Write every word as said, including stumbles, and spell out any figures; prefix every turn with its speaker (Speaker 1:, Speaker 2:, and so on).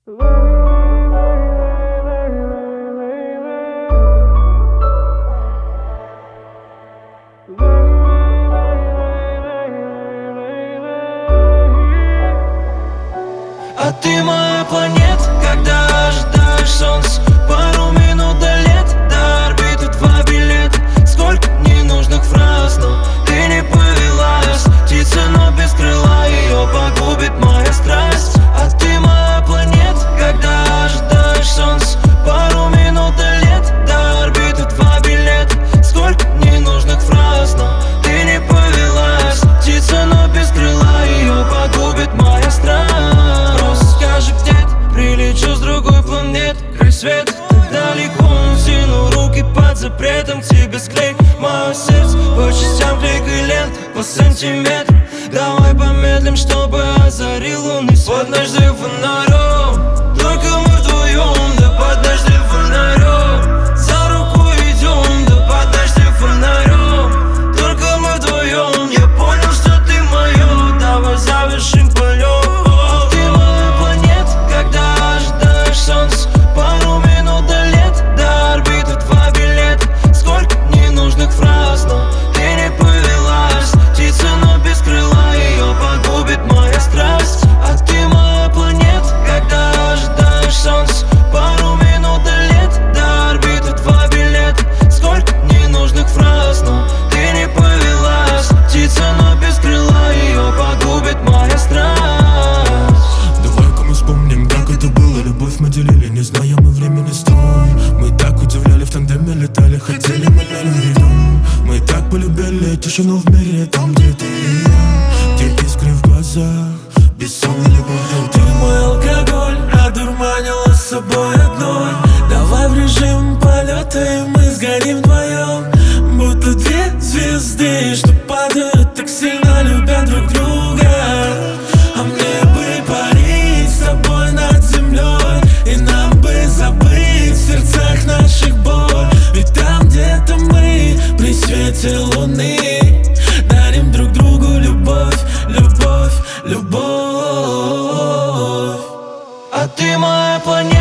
Speaker 1: А ты моя планета, когда ожидаешь солнце. Пару минут до лет, до орбиты два билета. Сколько ненужных фраз, но ты не повелась. Птица, но без крыла, ее погубит моя страсть. А ты моя планета, когда ожидаешь солнце. Пару минут до лет, до орбиты два билета. Сколько ненужных фраз, но ты не повелась. Птица, но без крыла, ее погубит моя страсть. Прилечу с другой планеты, край света так далеко, но сильно руки под запретом. К тебе склей мое сердце по частям клейкой ленты, по сантиметру. Давай помедлим, чтобы озарил лунный свет. Под ночным фонарем, только мы вдвоем. Да под ночным фонарем, за руку идем. Да под ночным фонарем, только мы вдвоем. Я понял, что ты мое, давай завершим полет. Пару минут до лет, до орбиты два билета. Сколько ненужных фраз, но ты не повелась. Птица, но без крыла, ее погубит моя страсть. А ты моя планета, когда ожидаешь солнце. Пару минут до лет, до орбиты два билета. Сколько ненужных фраз, но ты не повелась. Птица, но без крыла, ее погубит моя страсть.
Speaker 2: Давай-ка мы вспомним, как это было. Любовь мы делили, не зная мы времени строй. Мы так удивляли, в тандеме летали, хотели мы рядом. Мы так полюбили тишину в мире, там где ты и я, где искры в глазах, бессонная любовь.
Speaker 3: Ты мой алкоголь, одурманила с собой одной. Давай в режим полета, и мы сгорим вдвоем. Будто две звезды, что падают, так сильно любят друг друга. А мне бы парить с тобой над землей, и нам бы забыть в сердцах наших боль. Ведь там где-то мы при свете луны дарим друг другу любовь, любовь, любовь.
Speaker 1: А ты моя планета.